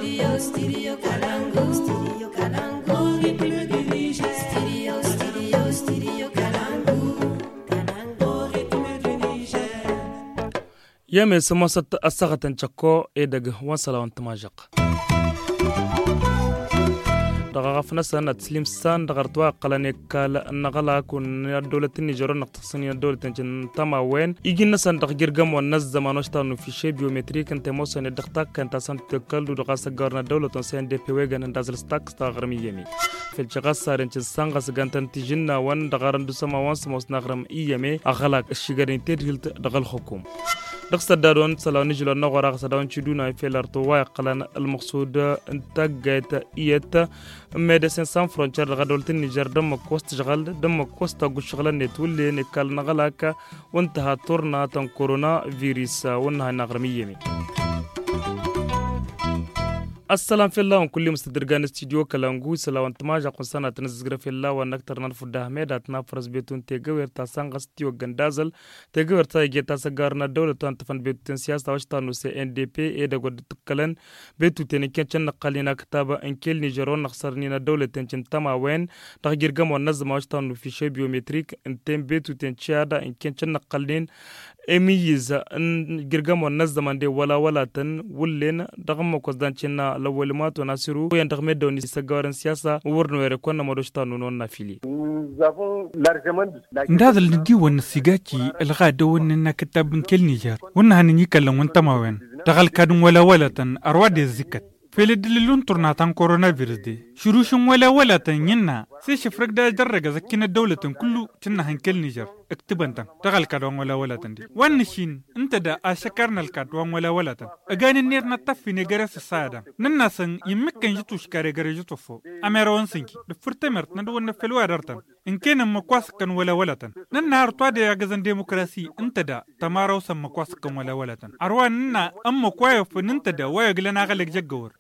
يا من سماسة الساعة تنشكو إيدج وصلا وانت ماجق دغافنا سنة تسليم سان دغرتوا قلني كال نغلا كون الدولة النيجر نقتصني الدولة تنجن تما وين يجي نسان دغير جم والناس زمانوش تانو في شيء بيومتريك انت موسى ندختك كنت سان تكل دغاس جارنا الدولة تنسين دي بيوجن اندازل ستاك استغرمي يمي في الجغاس صار انت سانغاس جانتن تجنا وان دغارن دسما وانس موس نغرم يمي أغلق الشجرين تدخل دغل حكوم دخس الدارون سلام نجلو نغرق سدون شدونا في الارتواء قلنا المقصود انتاجت إيت ميديسين سان فرونتير غدولة النيجر دم كوست شغل دم كوست شغل نتولي نكال نغلاك وانتهى تورنا تن كورونا فيروس وانها نغرمية السلام في الله وكل مستدرجان استديو كلامجو سلا وانتماج قنصنا تنزغر في الله ونكتر نرفض دهميدات نافرز بيتون تيجور تاسان غستيو غندازل تيجور تايجي تاسغارنا دولة تنتفن بيتون سياسة واشتانو سي ان دي بي ايدا قد تكلن بيتو تنكين چن قالينا كتابة انكيل نيجرون نخسرنينا دولة تنچن تما وين تغير جم ونظم واشتانو في شي بيومتريك انتين بيتو تنشادا انكين چن قالين اميز ان جرجم ونظم دي ولا تن ولين دغم كوزدان چنا لول ما تناصروا يندغ دوني سغارن سياسة ورنو يركون مودشتانو نون نافيلي ندادل ندي ونسيغاتي الغادو وننا كتاب كل نيجر ونها نيكلم وانتما وين دغل كادون ولا تن ارواد الزكت فيلدلون تورناتان كورونا فيروس دي شروشن ولا تن ينا سي شفرق دا درجة زكينا الدولة كله تنها هنكل نيجر اكتبنتن دغل كادون ولا تن دي وانشين انت دا اشكرنا الكادون ولا تن اغاني نير نطفي نيجرس السادة نناسن يمكن يتوش كاري جريجتوفو اميرون سنكي دفرتمرت ندو نفلوا دارتن إن كان مقاسكن ولا تن ننهار توادي يغزن ديمقراسي انت دا تمارو سم مقاسكن ولا تن أروان ننا أمو كوايف ننت دا ويغلنا غلق جغور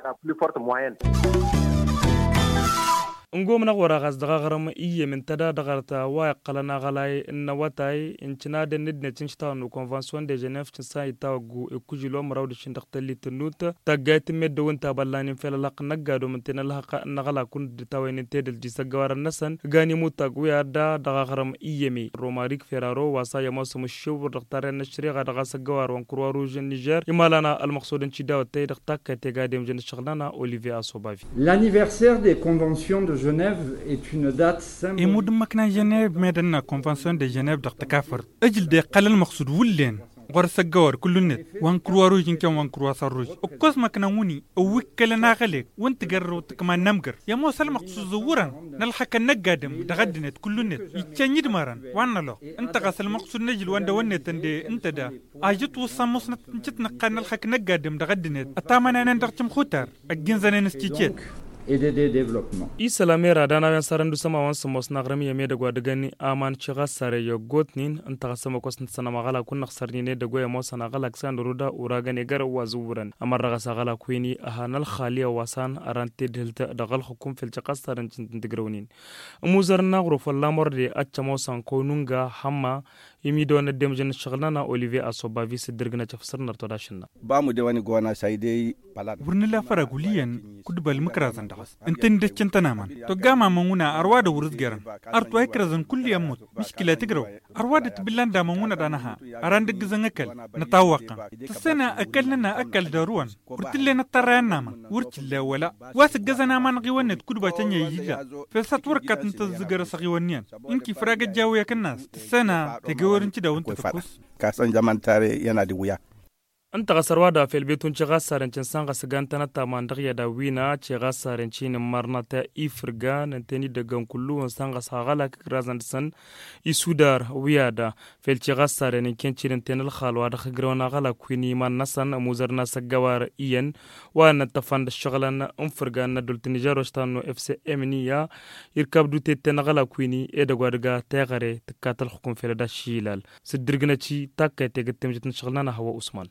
نقوم نغورا غاز دغاغرم إيه من تدا دغارتا واقلنا غلاي النواتاي انتنا دي ندنة تنشتاونو كونفانسيون دي جنيف تنسا يتاوغو اكوجيلو مراود شندقتالي تنوت تاقايت ميدو انتا بالاني فيلالق نقادو من تنالحق نغلا كون دتاوين انتدل جيسا غوار النسان غاني موتاقويا دا دغاغرم إيه مي روماريك فيرارو واسا يموسم الشوب دغتارين نشريغا دغاسا غوار وانكروا روج النيجر يمالانا المقصود انشداو تاي دغتاك تيغاديم جن شغلانا أوليفي أصوبافي L'anniversaire des conventions de Genève est une date symbolique. يمود مكنا جنيف ميدنا كونفانسيون دي جنيف دغ تكافر اجل دي قال المقصود ولين غرس الجوار كل النت وانكروا روج يمكن وانكروا صروج وكوز مكنا وني وكلنا غلق وانت قرروا كمان نمقر يا موسى المقصود زورا نلحق النقادم دغدنت كل النت يتشنيد مارن وانا له انت غسل المقصود نجل واندا ونت انت دا اجت وصمصنا نتنقى نلحق النقادم دغدنت اتامنا نندرتم خوتر الجنزنا نستيجيت et des développements. إسلامي رادانا بين سرندو سما وانس موس نغرمي يميد غوادغاني آمان شغا ساري يغوتنين انتا سما كوسن سنا مغالا كون نخسرني نيد غويا موس نغالا كسان رودا اوراغاني غر وازورن امر رغسا غالا كويني اهان الخاليه واسان ارانتي دلت دغل حكم في الجقاس سرن تندغرونين موزرنا غروف اللامور دي اتشموسان كونونغا حما يميدون ديمجن شغلنا اوليفي اسوبافي سدرغنا تفسر نرتوداشنا بامو ديواني غوانا سايدي ورنلا فرغوليان كدبل مكرازن دغس انتن دچنتنا مان تو غاما مونغنا ارواد ورزغرن ارتو يكرزن كل يموت مشكله تغرو ارواد تبلان دا مونغنا دانها اراند غزنكل نتاوقا تسنا اكلنا اكل داروان ورتلنا ترانا مان ورتلا ولا واس غزنا مان غيونت كدبا تنيا يجا فسات وركات انت زغر سغيونيان انكي فراغ جاو يكناس تسنا تغورنتي دا وانت تكوس كاسان زمان تاري ينا دي ويا انت غسروادا في البيتون شغاسارن چنسان غسغانتنا تامان دغيا دا وينا چغاسارن چين مرناتا افرغان انتني دغن كلو سان غساغلا كرازندسن يسودار ويادا في الچغاسارن كنچين تنل خالوا دغرونا غلا كويني من نسن موزرنا سغوار اين وان تفند شغلن انفرغان دولت نيجروشتانو اف سي امنيا يركب دوت تنغلا كويني ادغوادغا تيغري تكاتل حكم في لدا شيلال سدرغناچي تاكاي تگتمجتن شغلنا هو عثمان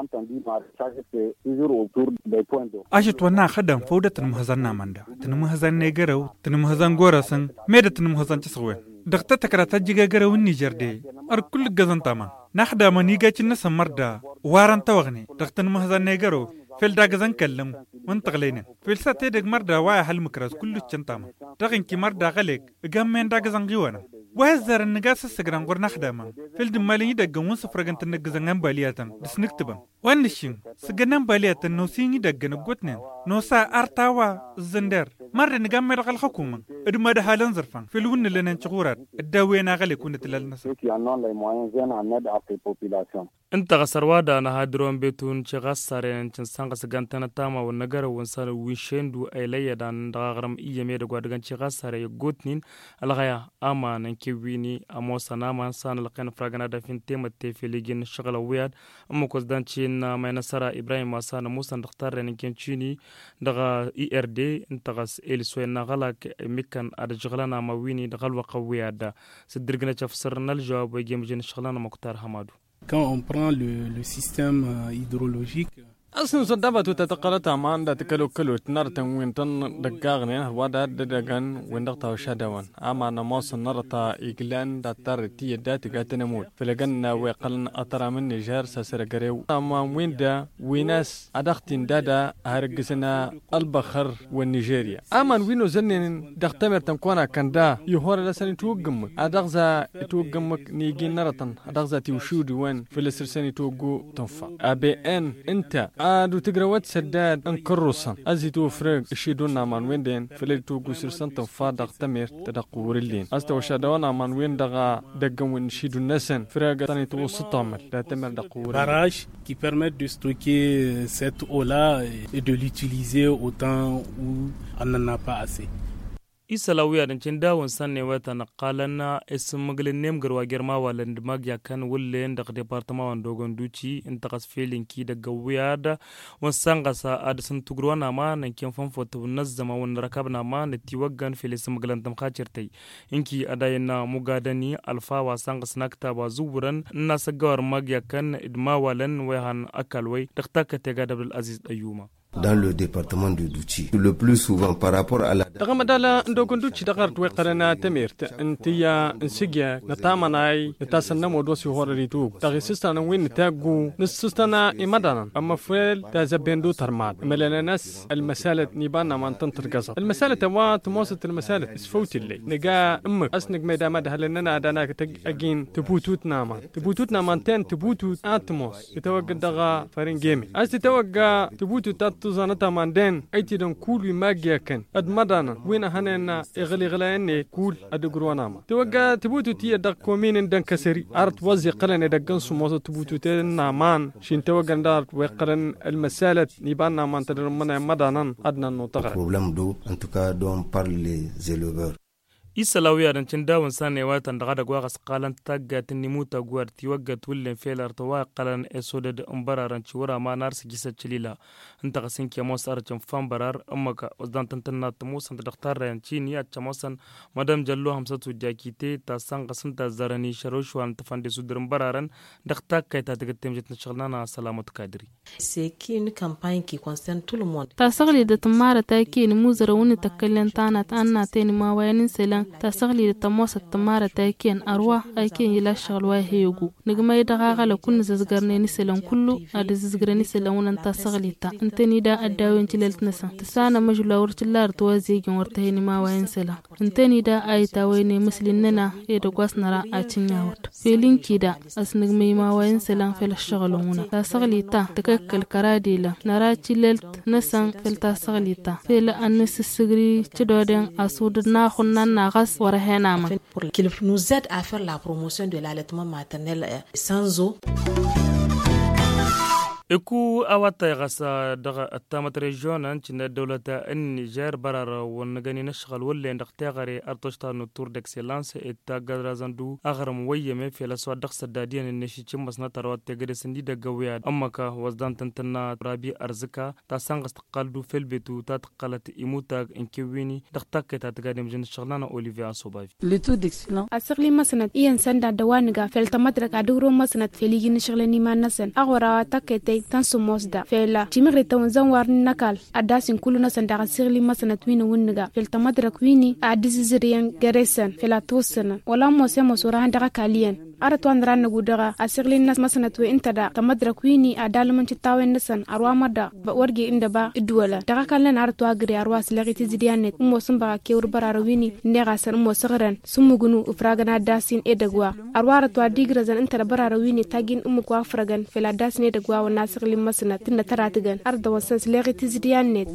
أجت ونا خدم فودة تنمهزنا مندا تنمهزن نجارو تنمهزن غورسن ميدا تنمهزن تسوين دقتا تكرات جيجا غرو النيجر دي أركل جزن تاما نحدا منيجا تنس مردا وارن توغني دقتا تنمهزن نجارو فيل داغزان كلم وانتغلين فيل ساتيدك مردا وايا هالمكراس كله تشنتام دغين كي مردا غليك غامين داغزان غيوانا وهزر النقاس السجران غور نخدمه فيل دمالي يدقن وصفرقن تنقزن بالياتن بس نكتبن وانشين سجنن بالياتن نوسين يدقن قوتنين نوسا ارتاوا الزندر مر نقام مرق الحكومه ادما ده حالن زرفان في الون اللي ننشغورات الداوينا غلي كنت للناس انت غسروادا انا هادرون بيتون شغسارين تنسان سغانتنا تاما ونغر ونسال ويشندو ايليا دان دغرم ايمي دغ ودغان شغساري غوتنين الغيا اما نكيويني اموسا ناما سان لقين فراغنا دافين تيمت تيفيليجين شغل وياد امكوس دانشين ما نصر ابراهيم وسان موسى دختار نكينشيني دغ اي ار دي انت غس السوينا غلاك ميكان ادجغلنا ما ويني دغل وقوياد سدرغنا تفسرنا الجواب ويجيمجين شغلنا مختار حمادو. Quand on prend le système hydrologique, أصلاً صدقت وتتقلت عمان دا تكلو كلو تنرتن وين تن دقاغنين هو دا دقان وين دقتا وشادوان أما نموص النرطة إقلان دا تارتية دا تقاتنا موت فلقنا ويقلن أطرى من نيجار ساسر قريو أما وين دا ويناس أدختين دا هرقسنا البخر والنيجيريا أما وينو زنين دختمر تنكوانا كان دا يهور لساني توقمك أدغزا توقمك نيجين نرطن أدغزا تيوشود وين فلسرساني توقو تنفع أبي أن انت دو تقروات سداد انكروسان ازيتو فرق اشيدونا مان ويندين فليتو غسرسان تنفادق تمير تدقور اللين استو شادونا مان وين دغا دغم وين شيدو نسن فرق تاني تو ستامل لا تمر دقور barrage qui permettent de stocker cette eau là et de l'utiliser au temps où on n'en a pas assez. isalawiya dancin dawon sanne wata naqalana ism maglenem garwa germa waland magya kan wulen da departement wan dogon duci inta qasfelin ki daga wiyada wan sangasa adsan tugrwana ma nan kin fanfoto nazzama wan rakabna ma nati waggan filis maglantam khachirtai inki adayna mugadani alfa wa sangas nakta ba zuburan nasagawar magya kan idma walan wahan akalwai dakta tega dabul aziz ayuma. Dans le département de Douchi, le plus souvent par rapport à la دغمدالا ندوكن دوتشي دغرت وقرنا تميرت انتيا انسجيا نتامناي نتاسنا مودوسي هوريتو تغيسستنا وين نتاغو نسستنا امدانا اما فيل تازبندو ترماد ملنا ناس المساله نيبانا ما تنترقص المساله وا تموست المساله اسفوت اللي نجا امك اسنق ميدا مد هلنا دانا اجين تبوتوتنا ما تن تبوتوت اتموس يتوقع دغا فارين جيمي اس تتوقع تبوتوت تزانتا ماندين ايتي دون كول ماجيا كان ادمدانا وين هننا اغلي غلايني كول ادغرواناما توقع تبوتو تي دق كومين دن كسري ارت وزي قلن دغن سموز تبوتو تنا مان شين توقع دار وقرن المساله نيبانا مان تدرمنا مدانا ادنا نوتغ problème d'eau en tout cas dont parlent les éleveurs. isalawiya dancin dawon sanne wata daga dagwa qasqalan tagga tinimuta guarti wagga tullen felar tawa qalan esoded umbararan ciwara ma nar sigisa cilila inta qasin ke mos arcin fambarar amma uzdan tantanna tumusan daktar ran cini ya chamosan madam jallo hamsatu jakite ta san qasin ta zarani sharoshwan tafande sudrum bararan dakta kayta daga temjet nashghlana salamat kadri. C'est une campagne qui concerne tout le monde. tasagli da tamara takin muzara woni takallan tanat anna tani ma wayanin selan tasagli da tamosa tamara takin arwa aikin yila shagalwa heyugu nigmay daga la kun zazgarne ni selan kullu ad zazgarne selan wonan tasagli ta intani da adawin tileltnasa tasana majula wurtilar to wazigin wartayni ma wayan selan intani da ayta wayne muslinnana e da gwasnara a cinyawut felinki da asnigmay ma wayan selan fel shagaluna tasagli ta تككل كراديلا نراتي للت نسان فلتا صغليتا فيلا أنس السجري تدودن أسودنا خننا نغس ورهنا ما qu'il nous aide à faire la promotion de l'allaitement maternel sans eau. iku awata gasa daga atamat regionan cinda dawlata Niger barar wonnagani nashghal walla ndaqtagari artoshta no tour d'excellence et tagarazandu agram wayeme fi la swa daqsa dadiyan nishi cimasna tarawat tegade sindi daga wiya amaka wasdan tantanna rabi arzika ta sangas taqaldu fil bitu ta taqalat imuta inkewini daqtak ta tagadim jin shaghlana Olivier Sobavi le tour d'excellence asirli masnat iyan sanda dawaniga fel tamadra ka dugro masnat feligin shaglani manasan agwara takete tan sumosda fela timigre tawanzan warni nakal adasin kuluna sanda asirli masnat wini wunniga fel tamadra kwini adiziriyan garesan fela tosana wala mose mosura handaka kaliyan أرتوان ران نقودها أسرلين الناس مثلا توي أنت دا تمدرك ويني أدال من تتاوين نسن أروى مدى بورجي إن دبا الدولة دقا كان لنا أرتوا أجري أروى سلاقي تزيديانت أمو سنبغا كيور برارويني نيغاسن أمو صغرن سمو جنو إفراغنا داسين إدقوا أروى أرتوا ديغرزن أنت برارويني تاجين أمو كوا فرغن فلا داسين إدقوا والناس غلي مثلا تن تراتجن أرد وسن سلاقي تزيديانت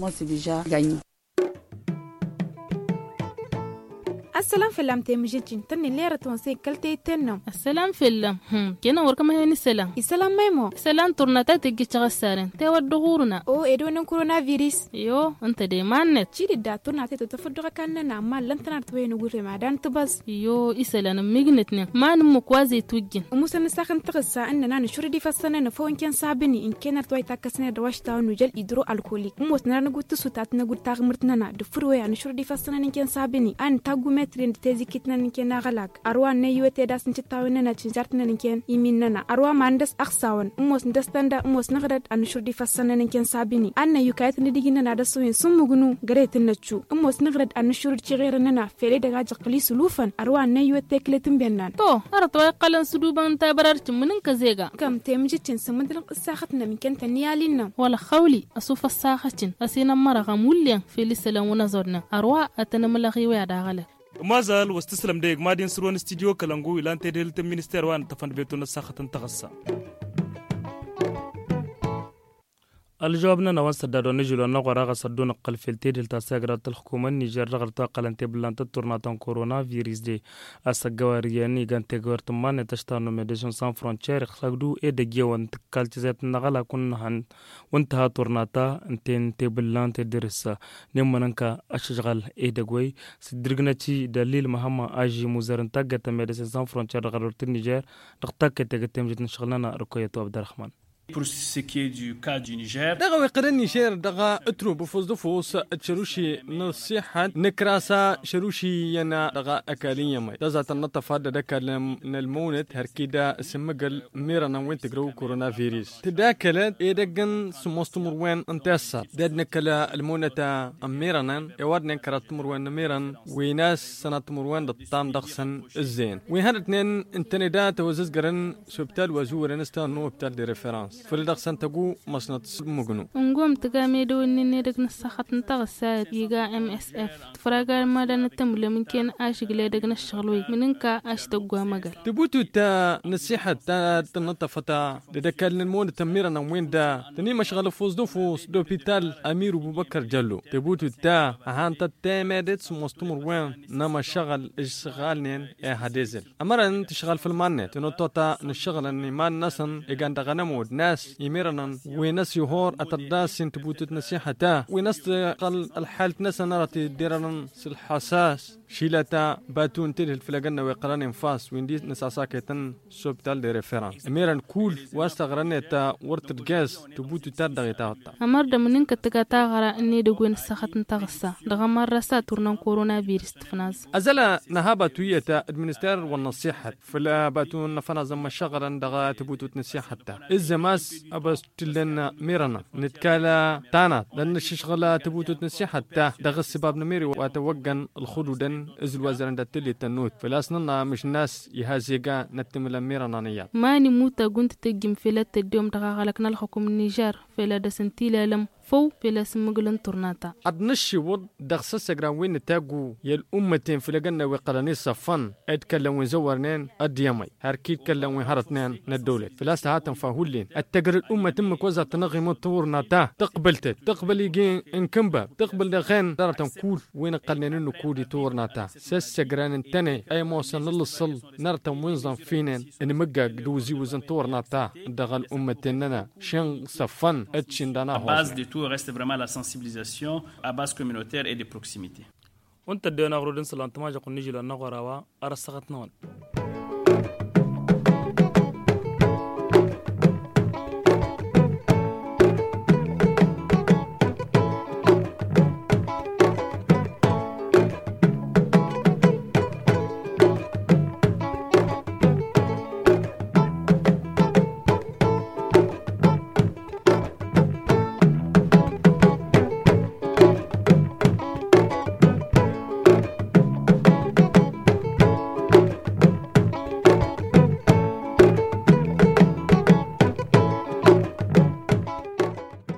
السلام في اللام تيمجيجين تني ليرة تونسي كلتي تنم السلام في اللام كنا وركم هني السلام السلام ميمو السلام تورناتا تيجي تغسرين تيود دغورنا او ادون كورونا فيروس يو انت دي مانت تشيدي دا تورناتا تتفدغ كاننا ما لن تنارت وين غوري ما دان تبس يو اسلام ميغنتني ما نمو كوازي توجين ومسن ساخن تغسا اننا نشوري دي فسنه نفو ان كان سابني ان كان توي تاكسنه دواشتا نوجل يدرو الكوليك موسنا نغو تسوتات نغو تاغمرتنا دفروي ان شوري دي فسنه ان كان سابني ان تاغو ترين تيزي كتنا نكين غلاك أروى نيوتي داس نتتاوين نتشنجارتنا نكين يميننا أروى ماندس أخساون أموس ندستاندا أموس نغرد أنشور دي فسنا نكين سابيني أنا يوكايت نديجينا نادسوين سموغنو غريت النتشو أموس نغرد أنشور تشغيرنا فيلي دغا جقلي سلوفا أروى نيوتي كلتن بينان تو أرتوى قلن سلوبان تابرارت منن كزيغا كم تيمجتين سمدلن الساختنا من كنت نيالينا ولا خولي أصوف الساختين أسينا مرغا موليا فيلي سلام ونظرنا أروى أتنملغي ويادا غلق ما زال واستسلم ديك مادين سروان استديو كلانغو إلى أنت ديلت المينستير وان تفن بيتون الساخة تغسى الجوابنا نوان سدادو نجلو نغو راغا سدو نقل فيلتي دلتا ساقرات الحكومة النيجر رغرتا قلنتي بلانتا تورناتان كورونا فيروس دي أساقوارياني غانتي غورتمان تشتانو ميديسون سان فرونتير خلاقدو إيدا جيوان تكالتزات نغالا كنهان وانتها تورناتا انتي بلانتا درسا نمانانكا أشجغل إيدا غوي سدرغناتي دليل مهما آجي موزارن تاقتا ميديسون سان فرونتير رغرتا النيجر رغتاكا تاقتا مجد نشغلنا ركويتو عبد الرحمن. Pour ce qui est du cas du Niger, دغا وقرن النيجر دغا اترو بفوز دفوس تشروشي نصيحة نكراسا شروشي ينا دغا اكالين يمي دزات النطفة دكالم نالمونت هركيدا سمقل ميرانا وين تقرو كورونا فيروس تداكلت ايدقن سموستمر وين انتاسا داد نكلا المونتا ميرانا يواد نكرات مروين ميران ويناس سنات مروين دطام دغسن الزين وين اتنين انتندا توزز قرن سبتال وزور نستان نو بتال دي ريفرانس فلدق سنتقو مصنط مغنو نقوم تقامي دو اني دق نسخت نتغسات يقا MSF تفراغا مادان تملي ممكن اشق لي دق نشغلوي مننكا اشتقوا مقال تبوتو تا نصيحة تا تنطفتا دكال المون تميرنا وين دا تني مشغل فوز دو بيتال امير ابو بكر جلو تبوتو تا هانتا تامدت مستمر وين نما شغل اشغالنين هاديزل امرن تشغل في المانت نوتوتا نشغل اني ما نسن ايغان دغنمود ناس يميرنا وناس يهور أترداس تبوتت نصيحة تا وناس قال الحالة ناس نرتي ديرنا الحساس شيلتا باتون تله الفلاجنا وقران انفاس ويندي نساساكتن سوبتال دي ريفيرانس اميران كول واستغرنتا ورت الجاز تبوتو تدغيتا امر منك تكاتا غرا اني دغون سخت تغسا دغ مره ساتورن كورونا فيروس تفناز ازلا نهابه تويتا ادمنستير والنصيحه فلا باتون نفنا زم شغلا دغ تبوتو نصيحه الزماس ابس تلنا ميرنا نتكالا تانا لان الشغله تبوتو نصيحه دغ السباب نميري واتوجن الخدودن ازل وزرن دتلي تنوت فلاسنا مش ناس يهازيغا نتمل ميرنا نيا ماني موتا كنت تجم فيلات اليوم دغالكنا الحكم النيجر فيلا دسنتيلا لم فو بلا سمغلن تورناتا ادنشي ود دغسس غران وين تاغو يل امتين فلغنا وقراني صفن اتكلم وزورنين اديمي هركي كلم وهرتنين ندوله فلاس هاتن فاهولين التجر الامه تم كوزا تنغي تورناتا تقبل يجي انكمبا تقبل دغين دارتن كول وين قلنين نكودي تورناتا سس غران تاني اي موسن للصل نرتم وينزن فينين ان مغا دوزي وزن تورناتا دغل امتنا شن صفن اتشين دانا reste vraiment la sensibilisation à base communautaire et de proximité. وانت دينا غرودن سلام تماجا قنيجي لنا غراوا ارسغتنا